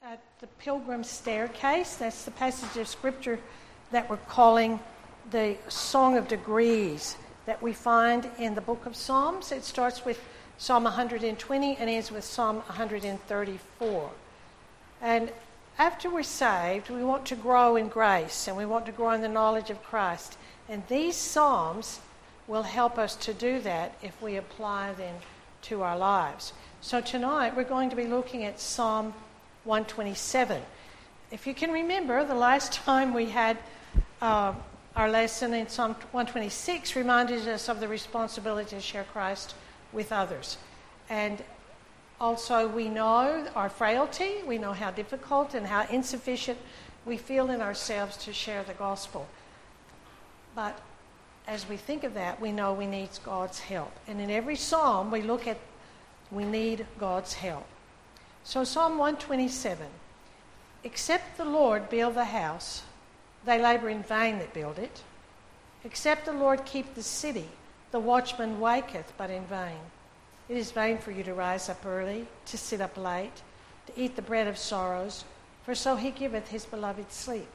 at the Pilgrim's Staircase. That's the passage of Scripture that we're calling the Song of Degrees that we find in the book of Psalms. It starts with Psalm 120 and ends with Psalm 134. And after we're saved, we want to grow in grace and we want to grow in the knowledge of Christ. And these Psalms will help us to do that if we apply them to our lives. So tonight we're going to be looking at Psalm 127. If you can remember, the last time we had our lesson in Psalm 126 reminded us of the responsibility to share Christ with others. And also we know our frailty, we know how difficult and how insufficient we feel in ourselves to share the gospel. But as we think of that, we know we need God's help. And in every psalm we look at we need God's help. So Psalm 127, except the Lord build the house, they labor in vain that build it. Except the Lord keep the city, the watchman waketh but in vain. It is vain for you to rise up early, to sit up late, to eat the bread of sorrows, for so he giveth his beloved sleep.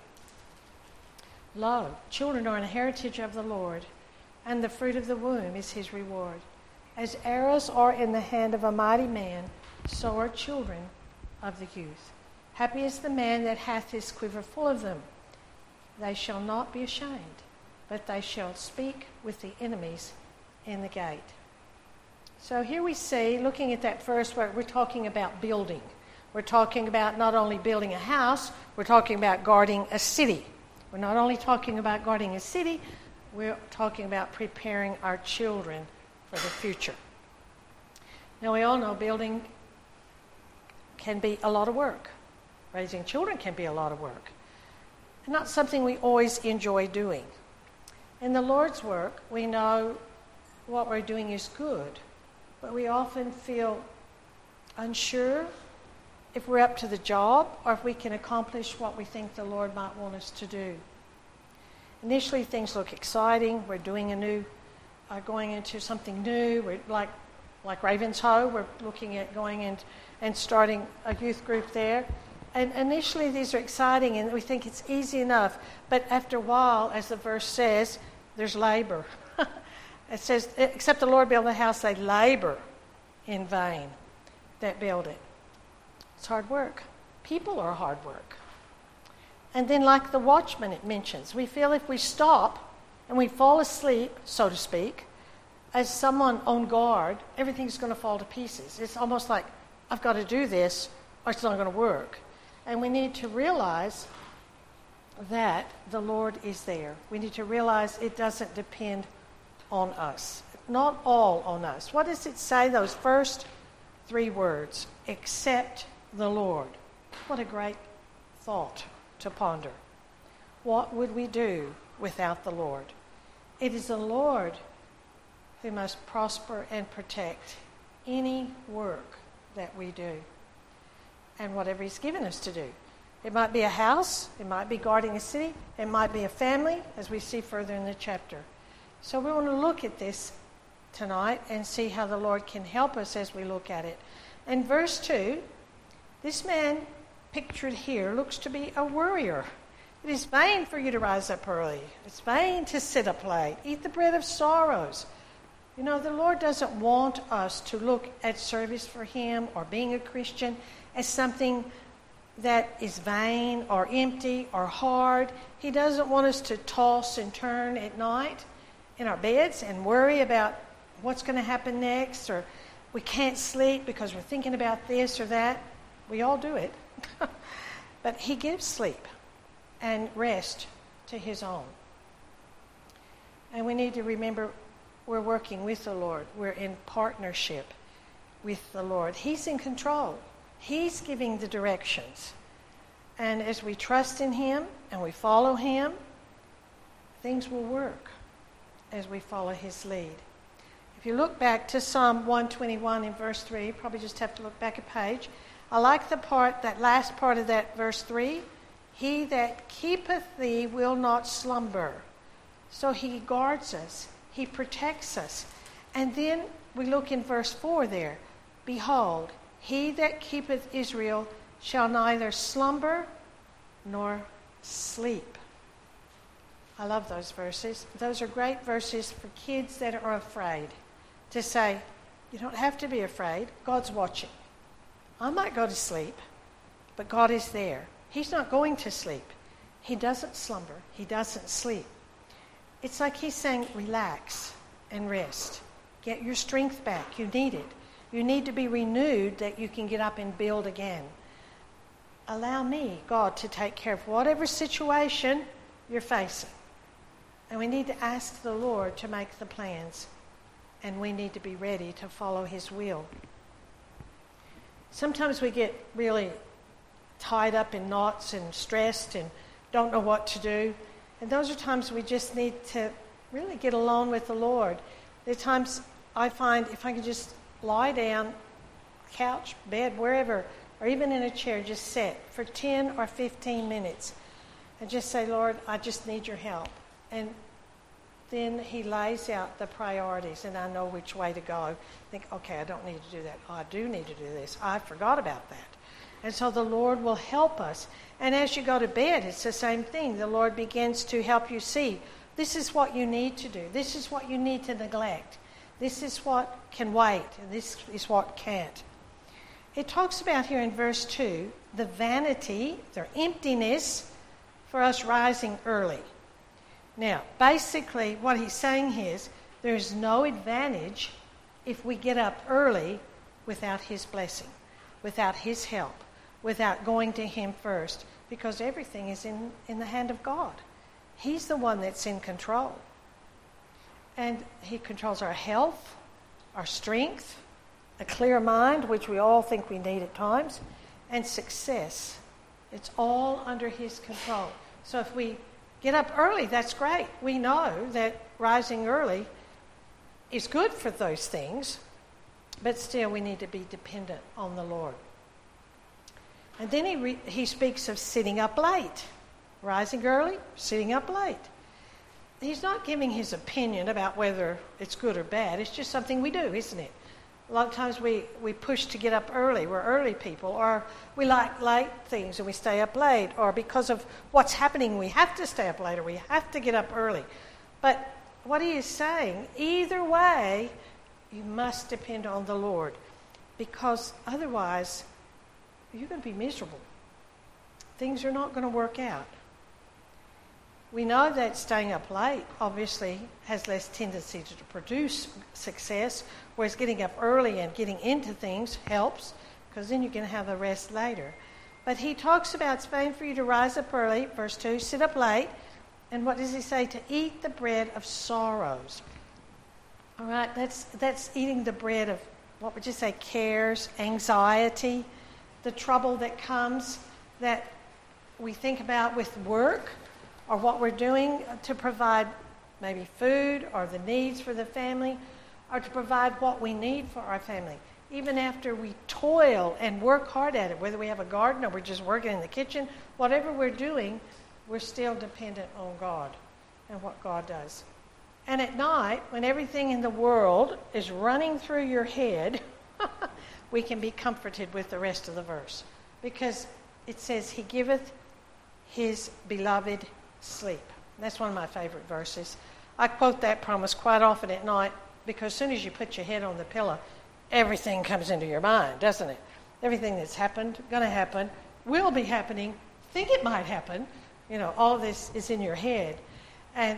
Lo, children are an heritage of the Lord, and the fruit of the womb is his reward. As arrows are in the hand of a mighty man, so are children of the youth. Happy is the man that hath his quiver full of them. They shall not be ashamed, but they shall speak with the enemies in the gate. So here we see, looking at that first word, we're talking about building. We're talking about not only building a house, we're talking about guarding a city. We're not only talking about guarding a city, we're talking about preparing our children for the future. Now we all know building can be a lot of work. Raising children can be a lot of work. Not something we always enjoy doing. In the Lord's work, we know what we're doing is good, but we often feel unsure if we're up to the job or if we can accomplish what we think the Lord might want us to do. Initially, things look exciting. We're doing going into something new. We're like Ravenshoe, we're looking at going in and starting a youth group there. And initially, these are exciting, and we think it's easy enough. But after a while, as the verse says, there's labor. It says, except the Lord build the house, they labor in vain that build it. It's hard work. People are hard work. And then like the watchman it mentions, we feel if we stop and we fall asleep, so to speak, as someone on guard, everything's going to fall to pieces. It's almost like, I've got to do this or it's not going to work. And we need to realize that the Lord is there. We need to realize it doesn't depend on us. Not all on us. What does it say, those first three words? Except the Lord. What a great thought to ponder. What would we do without the Lord? It is the Lord who must prosper and protect any work that we do and whatever he's given us to do. It might be a house, it might be guarding a city, it might be a family, as we see further in the chapter. So we want to look at this tonight and see how the Lord can help us as we look at it. In verse 2, this man pictured here looks to be a worrier. It is vain for you to rise up early. It's vain to sit up late. Eat the bread of sorrows. You know, the Lord doesn't want us to look at service for him or being a Christian as something that is vain or empty or hard. He doesn't want us to toss and turn at night in our beds and worry about what's going to happen next, or we can't sleep because we're thinking about this or that. We all do it. But he gives sleep and rest to his own. And we need to remember we're working with the Lord. We're in partnership with the Lord. He's in control. He's giving the directions. And as we trust in him and we follow him, things will work as we follow his lead. If you look back to Psalm 121 in verse 3, you probably just have to look back a page. I like that last part of that verse 3. He that keepeth thee will not slumber. So he guards us. He protects us. And then we look in verse 4 there. Behold, he that keepeth Israel shall neither slumber nor sleep. I love those verses. Those are great verses for kids that are afraid to say, you don't have to be afraid. God's watching. I might go to sleep, but God is there. He's not going to sleep. He doesn't slumber. He doesn't sleep. It's like he's saying, relax and rest. Get your strength back. You need it. You need to be renewed that you can get up and build again. Allow me, God, to take care of whatever situation you're facing. And we need to ask the Lord to make the plans. And we need to be ready to follow his will. Sometimes we get really tied up in knots and stressed and don't know what to do. And those are times we just need to really get alone with the Lord. There are times I find if I can just lie down, couch, bed, wherever, or even in a chair, just sit for 10 or 15 minutes and just say, Lord, I just need your help. And then he lays out the priorities and I know which way to go. Think, okay, I don't need to do that. Oh, I do need to do this. I forgot about that. And so the Lord will help us. And as you go to bed, it's the same thing. The Lord begins to help you see, this is what you need to do. This is what you need to neglect. This is what can wait. And this is what can't. It talks about here in verse 2, the vanity, the emptiness for us rising early. Now, basically what he's saying is there's no advantage if we get up early without his blessing, without his help, without going to him first, because everything is in the hand of God. He's the one that's in control. And he controls our health, our strength, a clear mind, which we all think we need at times, and success. It's all under his control. So if we get up early, that's great. We know that rising early is good for those things, but still we need to be dependent on the Lord. And then he speaks of sitting up late. Rising early, sitting up late. He's not giving his opinion about whether it's good or bad. It's just something we do, isn't it? A lot of times we push to get up early. We're early people. Or we like late things and we stay up late. Or because of what's happening, we have to stay up late or we have to get up early. But what he is saying, either way, you must depend on the Lord. Because otherwise, you're going to be miserable. Things are not going to work out. We know that staying up late obviously has less tendency to produce success, whereas getting up early and getting into things helps, because then you can have the rest later. But he talks about it's fine for you to rise up early, verse 2, sit up late, and what does he say? To eat the bread of sorrows. All right, that's eating the bread of, what would you say, cares, anxiety, the trouble that comes that we think about with work, or what we're doing to provide maybe food or the needs for the family, or to provide what we need for our family. Even after we toil and work hard at it, whether we have a garden or we're just working in the kitchen, whatever we're doing, we're still dependent on God and what God does. And at night, when everything in the world is running through your head, we can be comforted with the rest of the verse. Because it says, he giveth his beloved sleep. That's one of my favorite verses. I quote that promise quite often at night because as soon as you put your head on the pillow, everything comes into your mind, doesn't it? Everything that's happened, going to happen, will be happening, think it might happen. You know, all of this is in your head. And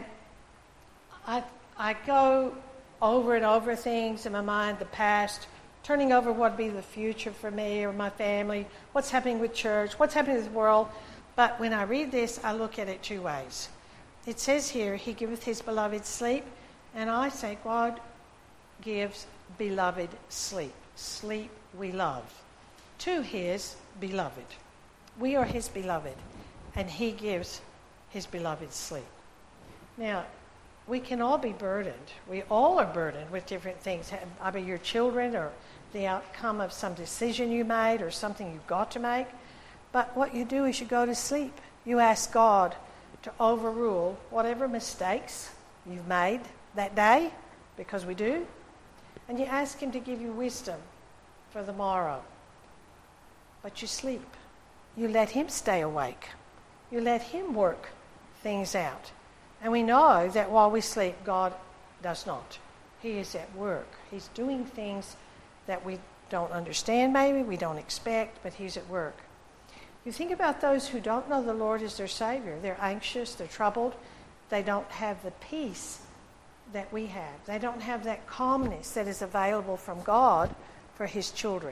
I go over and over things in my mind, the past, turning over what would be the future for me or my family, what's happening with church, what's happening with the world. But when I read this, I look at it two ways. It says here, he giveth his beloved sleep, and I say God gives beloved sleep. Sleep we love. To his beloved. We are his beloved, and he gives his beloved sleep. Now, we can all be burdened. We all are burdened with different things. Either your children or the outcome of some decision you made or something you've got to make. But what you do is you go to sleep. You ask God to overrule whatever mistakes you've made that day, because we do, and you ask him to give you wisdom for the morrow. But you sleep. you let him stay awake. You let him work things out. And we know that while we sleep, God does not. He is at work. He's doing things that we don't understand maybe, we don't expect, but he's at work. You think about those who don't know the Lord as their Savior. They're anxious, they're troubled. They don't have the peace that we have. They don't have that calmness that is available from God for his children.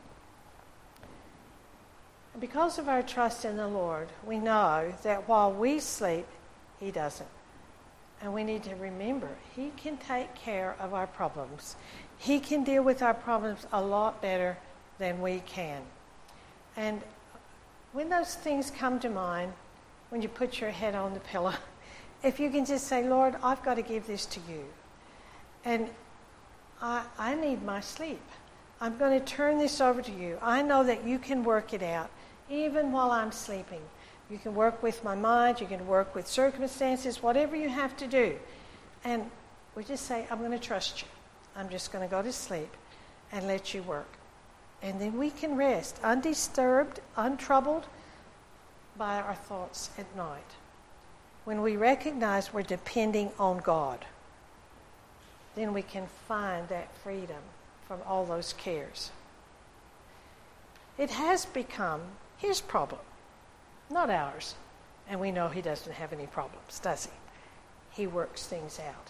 And because of our trust in the Lord, we know that while we sleep, he doesn't. And we need to remember, he can take care of our problems. He can deal with our problems a lot better than we can. And when those things come to mind, when you put your head on the pillow, if you can just say, Lord, I've got to give this to you. And I need my sleep. I'm going to turn this over to you. I know that you can work it out, even while I'm sleeping. You can work with my mind. You can work with circumstances, whatever you have to do. And we just say, I'm going to trust you. I'm just going to go to sleep and let you work. And then we can rest undisturbed, untroubled by our thoughts at night. When we recognize we're depending on God, then we can find that freedom from all those cares. It has become his problem, not ours. And we know he doesn't have any problems, does he? He works things out.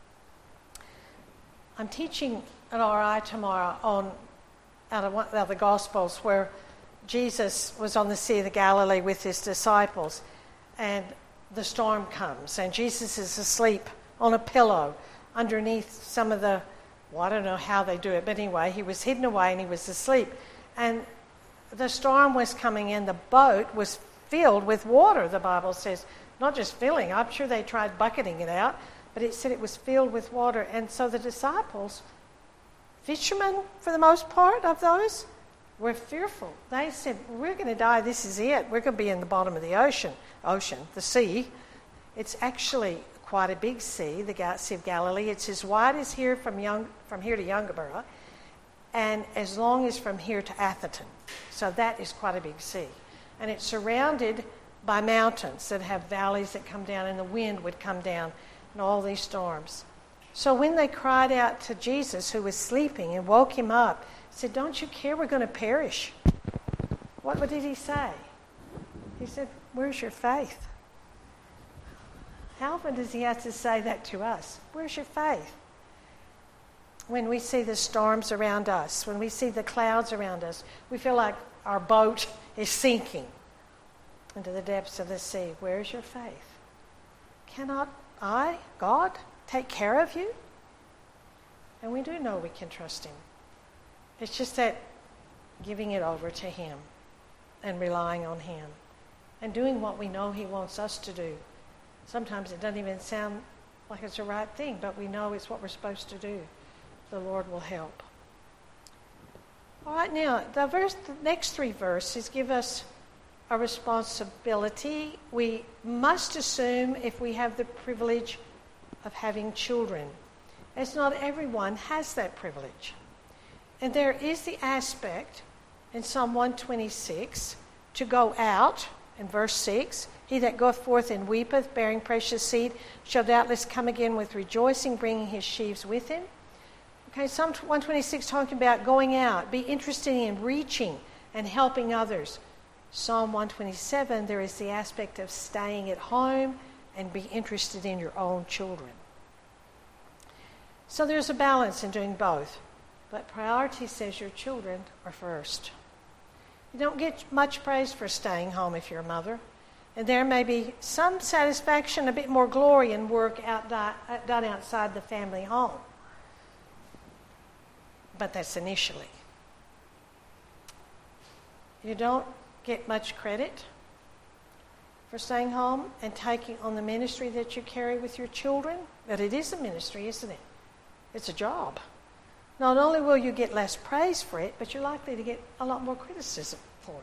I'm teaching at RI tomorrow out of the Gospels where Jesus was on the Sea of the Galilee with his disciples, and the storm comes, and Jesus is asleep on a pillow underneath some of the, I don't know how they do it, but anyway, he was hidden away and he was asleep. And the storm was coming in. The boat was filled with water, the Bible says. Not just filling. I'm sure they tried bucketing it out, but it said it was filled with water. And so the disciples, fishermen for the most part of those, were fearful. They said, we're going to die. This is it. We're going to be in the bottom of the ocean, the sea. It's actually quite a big sea, the Sea of Galilee. It's as wide as here from here to Youngborough, and as long as from here to Atherton. So that is quite a big sea. And it's surrounded by mountains that have valleys that come down, and the wind would come down, and all these storms. So when they cried out to Jesus, who was sleeping, and woke him up, said, don't you care? We're going to perish. What did he say? He said, where's your faith? How often does he have to say that to us? Where's your faith? When we see the storms around us, when we see the clouds around us, we feel like our boat is sinking into the depths of the sea. Where's your faith? Cannot I, God, take care of you? And we do know we can trust him. It's just that giving it over to him and relying on him and doing what we know he wants us to do. Sometimes it doesn't even sound like it's the right thing, but we know it's what we're supposed to do. The Lord will help. All right, now, the next three verses give us a responsibility. We must assume if we have the privilege of having children, as not everyone has that privilege. And there is the aspect in Psalm 126 to go out, in verse 6, he that goeth forth and weepeth, bearing precious seed, shall doubtless come again with rejoicing, bringing his sheaves with him. Okay, Psalm 126 talking about going out, be interested in reaching and helping others. Psalm 127, there is the aspect of staying at home and be interested in your own children. So there's a balance in doing both. But priority says your children are first. You don't get much praise for staying home if you're a mother. And there may be some satisfaction, a bit more glory in work done outside the family home. But that's initially. You don't get much credit for staying home and taking on the ministry that you carry with your children. But it is a ministry, isn't it? It's a job. Not only will you get less praise for it, but you're likely to get a lot more criticism for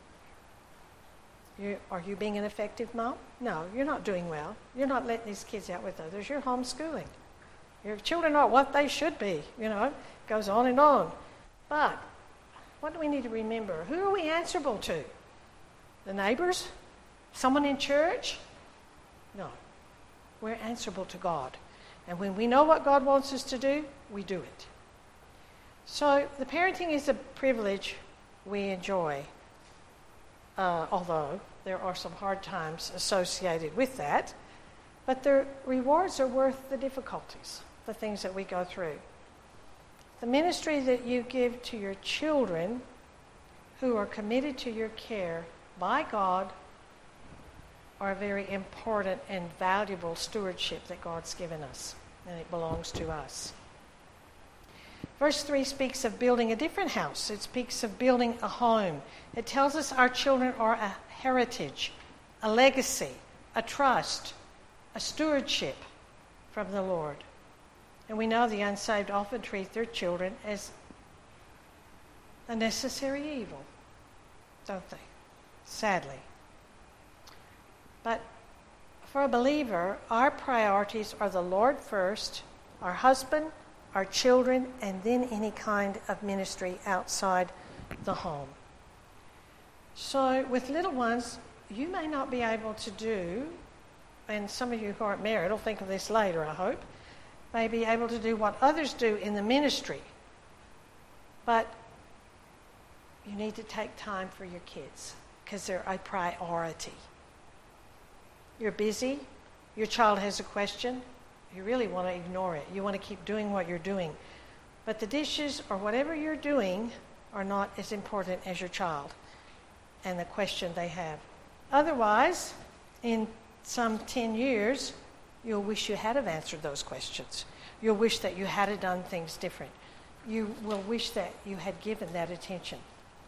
it. Are you being an effective mom? No, you're not doing well. You're not letting these kids out with others. You're homeschooling. Your children are what they should be, goes on and on. But what do we need to remember? Who are we answerable to? The neighbors? Someone in church? No. We're answerable to God. And when we know what God wants us to do, we do it. So the parenting is a privilege we enjoy, although there are some hard times associated with that. But the rewards are worth the difficulties, the things that we go through. The ministry that you give to your children who are committed to your care by God are a very important and valuable stewardship that God's given us, and it belongs to us. Verse 3 speaks of building a different house. It speaks of building a home. It tells us our children are a heritage, a legacy, a trust, a stewardship from the Lord. And we know the unsaved often treat their children as a necessary evil, don't they? Sadly. But for a believer, our priorities are the Lord first, our husband, our children, and then any kind of ministry outside the home. So with little ones, you may not be able to do, and some of you who aren't married will think of this later, I hope, may be able to do what others do in the ministry. But you need to take time for your kids because they're a priority. You're busy, your child has a question, you really want to ignore it. You want to keep doing what you're doing. But the dishes or whatever you're doing are not as important as your child and the question they have. Otherwise, in some 10 years, you'll wish you had have answered those questions. You'll wish that you had done things different. You will wish that you had given that attention.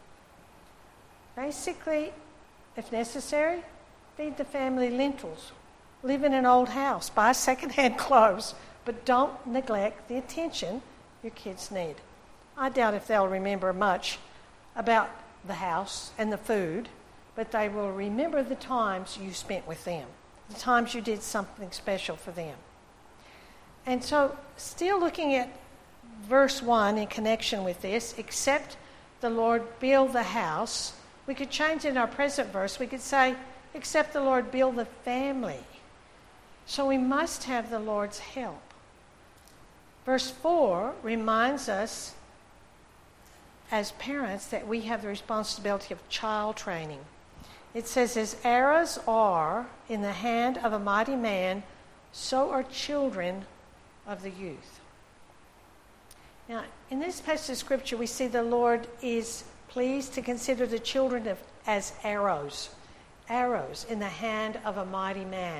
Basically, if necessary, feed the family lentils. Live in an old house. Buy second-hand clothes. But don't neglect the attention your kids need. I doubt if they'll remember much about the house and the food, but they will remember the times you spent with them, the times you did something special for them. And so, still looking at verse 1 in connection with this, except the Lord build the house, we could change in our present verse, we could say, except the Lord build the family. So we must have the Lord's help. Verse 4 reminds us as parents that we have the responsibility of child training. It says, as arrows are in the hand of a mighty man, so are children of the youth. Now, in this passage of Scripture, we see the Lord is pleased to consider the children as arrows in the hand of a mighty man.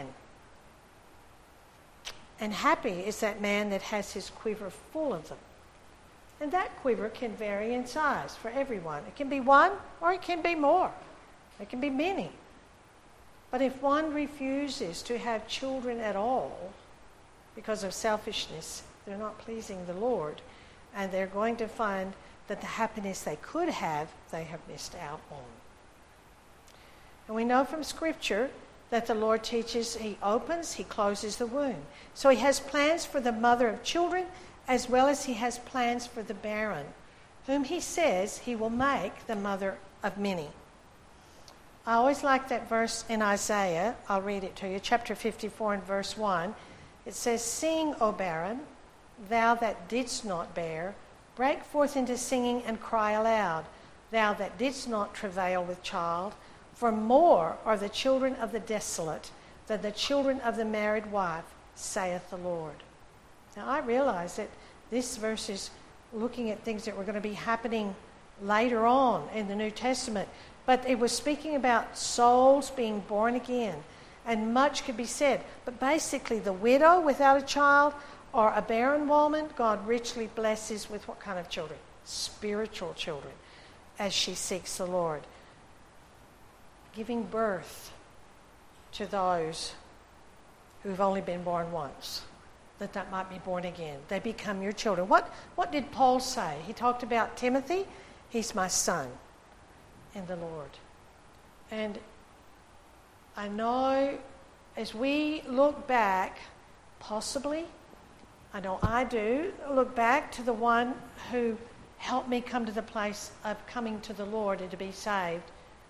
And happy is that man that has his quiver full of them. And that quiver can vary in size for everyone. It can be one or it can be more. It can be many. But if one refuses to have children at all because of selfishness, they're not pleasing the Lord. And they're going to find that the happiness they could have, they have missed out on. And we know from Scripture that the Lord teaches, he opens, he closes the womb. So he has plans for the mother of children as well as he has plans for the barren, whom he says he will make the mother of many. I always like that verse in Isaiah. I'll read it to you. Chapter 54 and verse 1. It says, sing, O barren, thou that didst not bear, break forth into singing and cry aloud, thou that didst not travail with child. For more are the children of the desolate than the children of the married wife, saith the Lord. Now I realize that this verse is looking at things that were going to be happening later on in the New Testament. But it was speaking about souls being born again. And much could be said. But basically the widow without a child or a barren woman, God richly blesses with what kind of children? Spiritual children, as she seeks the Lord. Giving birth to those who've only been born once, that might be born again. They become your children. What did Paul say? He talked about Timothy. He's my son in the Lord. And I know as we look back, possibly, I know I do, look back to the one who helped me come to the place of coming to the Lord and to be saved.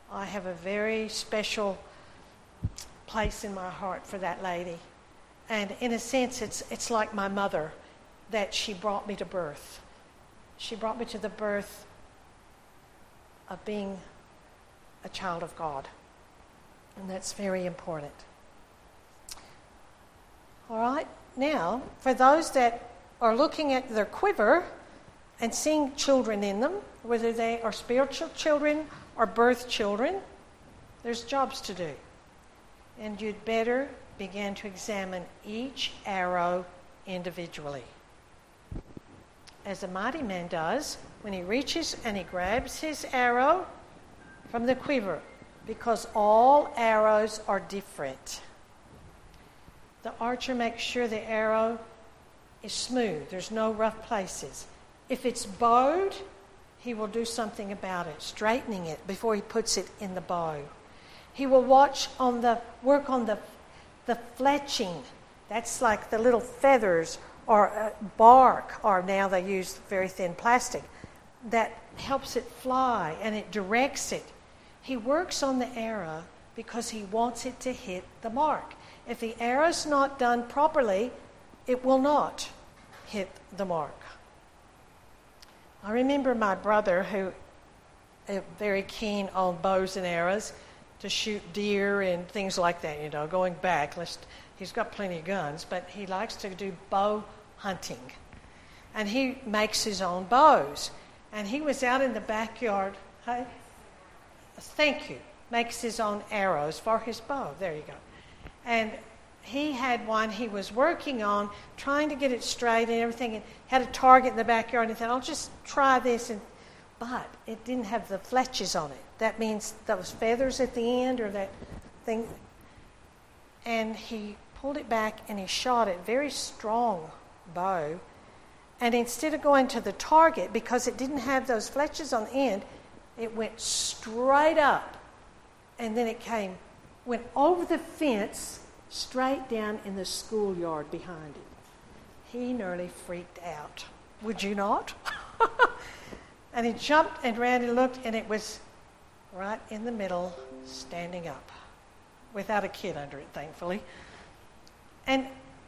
I have a very special place in my heart for that lady. And in a sense, it's like my mother, that she brought me to birth. She brought me to the birth of being a child of God. And that's very important. All right, now, for those that are looking at their quiver and seeing children in them, whether they are spiritual children or birth children, there's jobs to do. And you'd better begin to examine each arrow individually. As a mighty man does when he reaches and he grabs his arrow from the quiver, because all arrows are different. The archer makes sure the arrow is smooth. There's no rough places. If it's bowed, he will do something about it, straightening it before he puts it in the bow. He will work on the fletching. That's like the little feathers or bark, or now they use very thin plastic, that helps it fly and it directs it. He works on the arrow because he wants it to hit the mark. If the arrow's not done properly, it will not hit the mark. I remember my brother, who is very keen on bows and arrows, to shoot deer and things like that, going back. He's got plenty of guns, but he likes to do bow hunting. And he makes his own bows. And he was out in the backyard. Hey? Thank you. Makes his own arrows for his bow. There you go. And he had one he was working on, trying to get it straight and everything, and had a target in the backyard, and he thought, I'll just try this. But it didn't have the fletches on it. That means those feathers at the end, or that thing. And he pulled it back and he shot it, very strong bow. And instead of going to the target, because it didn't have those fletches on the end, it went straight up. And then it went over the fence, straight down in the schoolyard behind it. He nearly freaked out. Would you not? And he jumped and ran and looked, and it was right in the middle, standing up, without a kid under it, thankfully. And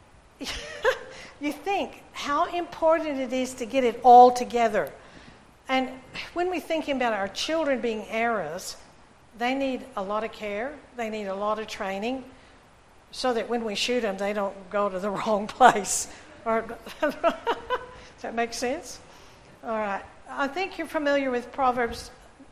you think how important it is to get it all together. And when we're thinking about our children being arrows, they need a lot of care, they need a lot of training, so that when we shoot them, they don't go to the wrong place. Does that make sense? All right. I think you're familiar with Proverbs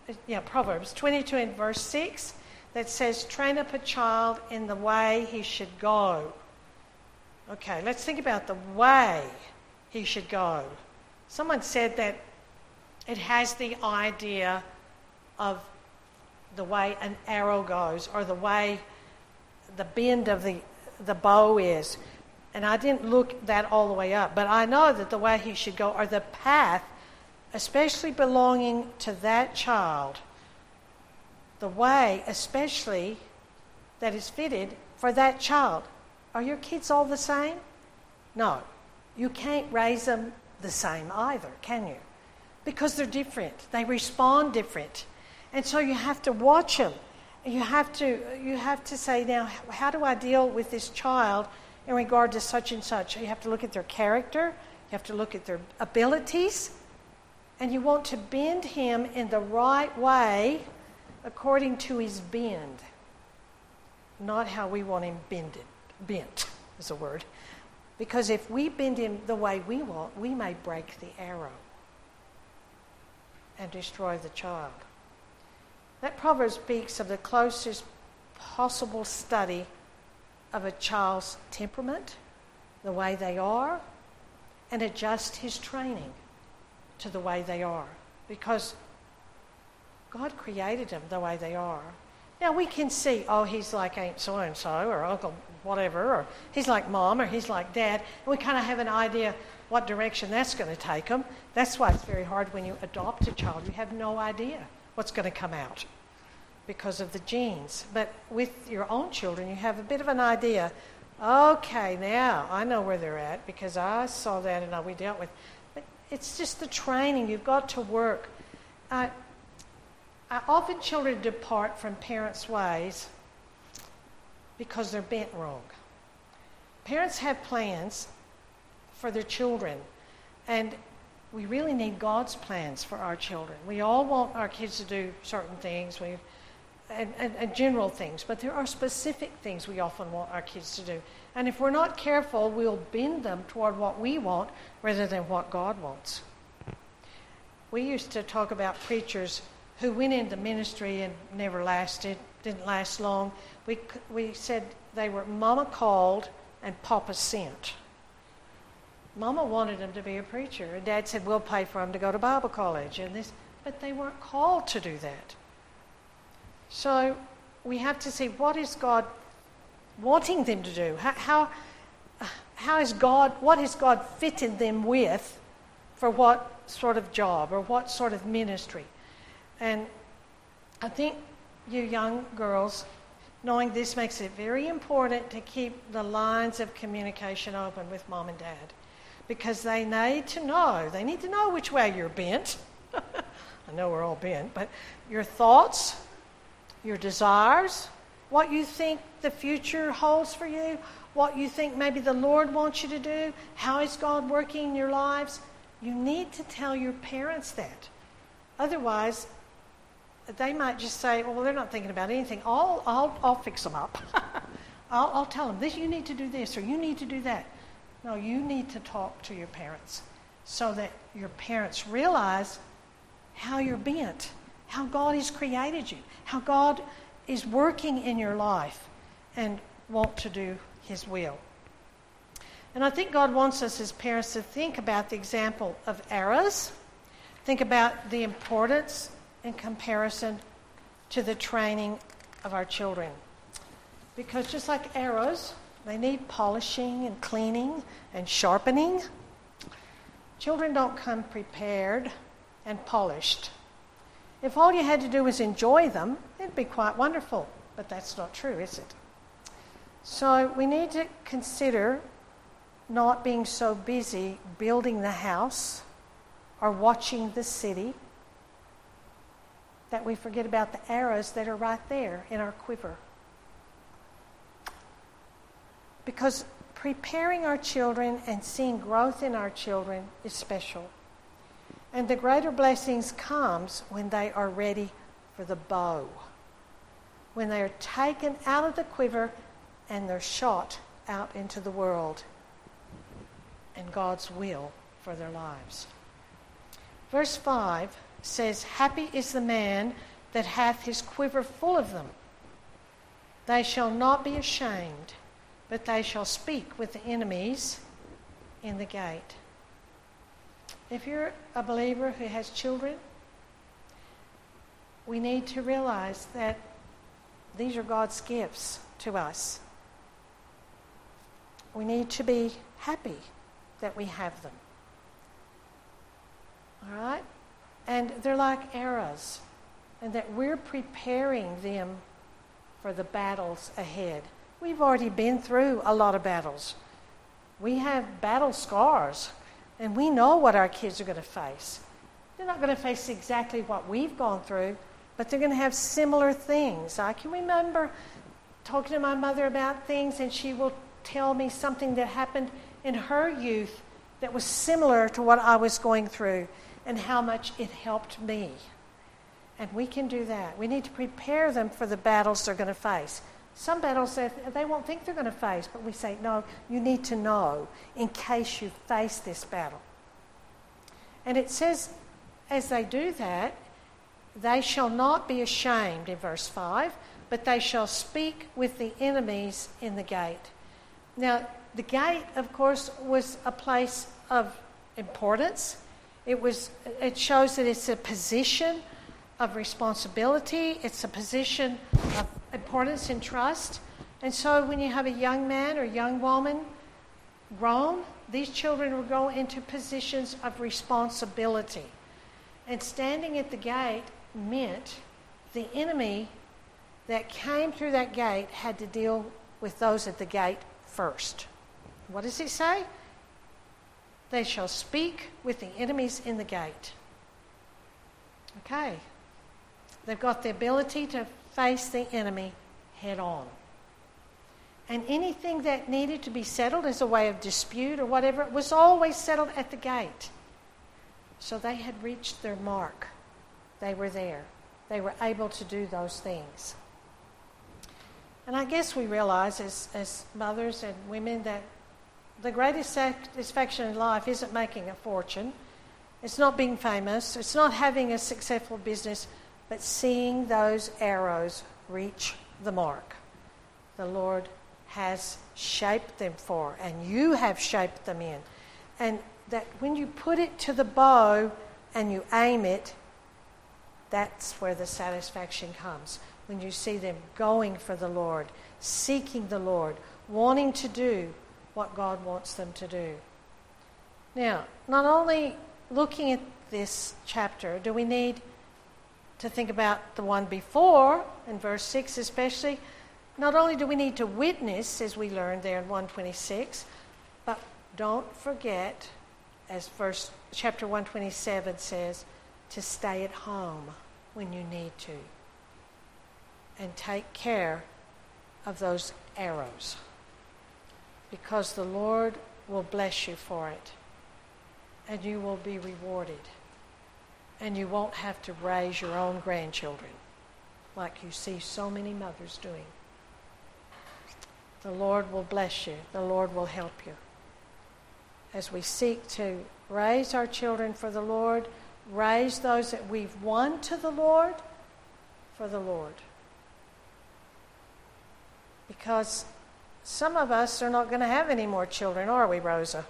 22 and verse 6, that says, train up a child in the way he should go. Okay, let's think about the way he should go. Someone said that it has the idea of the way an arrow goes, or the way the bend of the bow is. And I didn't look that all the way up, but I know that the way he should go, or the path, especially belonging to that child, the way especially that is fitted for that child. Are your kids all the same? No. You can't raise them the same either, can you? Because they're different. They respond different. And so you have to watch them. You have to say, now, how do I deal with this child in regard to such and such? You have to look at their character. You have to look at their abilities. And you want to bend him in the right way according to his bend. Not how we want him bended. Bent is a word. Because if we bend him the way we want, we may break the arrow and destroy the child. That proverb speaks of the closest possible study of a child's temperament, the way they are, and adjust his training to the way they are. Because God created them the way they are. Now we can see, he's like Aunt so-and-so, or Uncle whatever, or he's like Mom, or he's like Dad, and we kind of have an idea what direction that's going to take them. That's why it's very hard when you adopt a child. You have no idea what's going to come out because of the genes. But with your own children, you have a bit of an idea. Okay, now I know where they're at because I saw that and we dealt with. But it's just the training. You've got to work. often children depart from parents' ways because they're bent wrong. Parents have plans for their children, and we really need God's plans for our children. We all want our kids to do certain things, and general things, but there are specific things we often want our kids to do. And if we're not careful, we'll bend them toward what we want rather than what God wants. We used to talk about preachers who went into ministry and never didn't last long. We said they were Mama called and Papa sent. Mama wanted them to be a preacher, and Dad said, we'll pay for them to go to Bible college, but they weren't called to do that. So we have to see, what is God wanting them to do? What has God fitted them with for what sort of job or what sort of ministry? And I think you young girls, knowing this makes it very important to keep the lines of communication open with Mom and Dad, because they need to know which way you're bent. I know we're all bent, but your thoughts, your desires, what you think the future holds for you, what you think maybe the Lord wants you to do, how is God working in your lives, you need to tell your parents that. Otherwise, they might just say, well, they're not thinking about anything. I'll fix them up. I'll tell them, you need to do this or you need to do that. No, you need to talk to your parents so that your parents realize how you're bent, how God has created you, how God is working in your life and want to do His will. And I think God wants us as parents to think about the example of arrows, think about the importance in comparison to the training of our children. Because just like arrows, they need polishing and cleaning and sharpening. Children don't come prepared and polished. If all you had to do was enjoy them, it'd be quite wonderful. But that's not true, is it? So we need to consider not being so busy building the house or watching the city that we forget about the arrows that are right there in our quiver. Because preparing our children and seeing growth in our children is special. And the greater blessings comes when they are ready for the bow. When they are taken out of the quiver and they're shot out into the world and God's will for their lives. Verse 5 says, happy is the man that hath his quiver full of them. They shall not be ashamed, but they shall speak with the enemies in the gate. If you're a believer who has children, we need to realize that these are God's gifts to us. We need to be happy that we have them. All right? And they're like arrows, and that we're preparing them for the battles ahead. We've already been through a lot of battles. We have battle scars, and we know what our kids are going to face. They're not going to face exactly what we've gone through, but they're going to have similar things. I can remember talking to my mother about things, and she will tell me something that happened in her youth that was similar to what I was going through and how much it helped me. And we can do that. We need to prepare them for the battles they're going to face. Some battles that they won't think they're going to face, but we say, no, you need to know in case you face this battle. And it says, as they do that, they shall not be ashamed, in verse 5, but they shall speak with the enemies in the gate. Now, the gate, of course, was a place of importance. It shows that it's a position of responsibility. It's a position of importance and trust. And so when you have a young man or young woman grown, these children will go into positions of responsibility. And standing at the gate meant the enemy that came through that gate had to deal with those at the gate first. What does it say? They shall speak with the enemies in the gate. Okay. They've got the ability to face the enemy head on. And anything that needed to be settled as a way of dispute or whatever was always settled at the gate. So they had reached their mark. They were there. They were able to do those things. And I guess we realize as mothers and women that the greatest satisfaction in life isn't making a fortune. It's not being famous. It's not having a successful business, but seeing those arrows reach the mark. The Lord has shaped them for, and you have shaped them in. And that when you put it to the bow and you aim it, that's where the satisfaction comes. When you see them going for the Lord, seeking the Lord, wanting to do what God wants them to do. Now, not only looking at this chapter, do we need to think about the one before, in verse 6 especially. Not only do we need to witness, as we learned there in 126, but don't forget, as chapter 127 says, to stay at home when you need to. And take care of those arrows. Because the Lord will bless you for it. And you will be rewarded. And you won't have to raise your own grandchildren like you see so many mothers doing. The Lord will bless you. The Lord will help you. As we seek to raise our children for the Lord, raise those that we've won to the Lord for the Lord. Because some of us are not going to have any more children, are we, Rosa?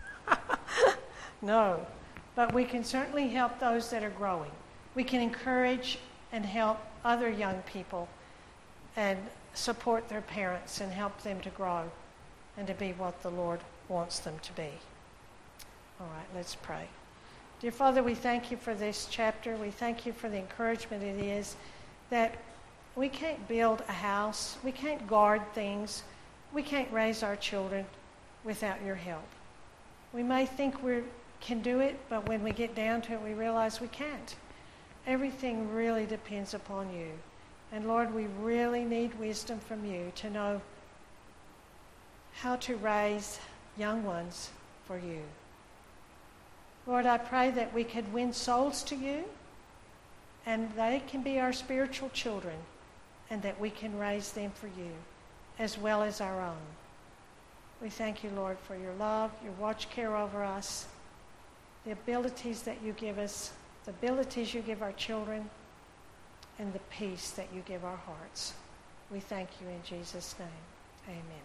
No. But we can certainly help those that are growing. We can encourage and help other young people and support their parents and help them to grow and to be what the Lord wants them to be. All right, let's pray. Dear Father, we thank you for this chapter. We thank you for the encouragement it is that we can't build a house. We can't guard things. We can't raise our children without your help. We may think we can do it, but when we get down to it, we realize we can't. Everything really depends upon you. And Lord, we really need wisdom from you to know how to raise young ones for you. Lord, I pray that we could win souls to you, and they can be our spiritual children, and that we can raise them for you as well as our own. We thank you, Lord, for your love, your watch care over us, the abilities that you give us, the abilities you give our children, and the peace that you give our hearts. We thank you in Jesus' name. Amen.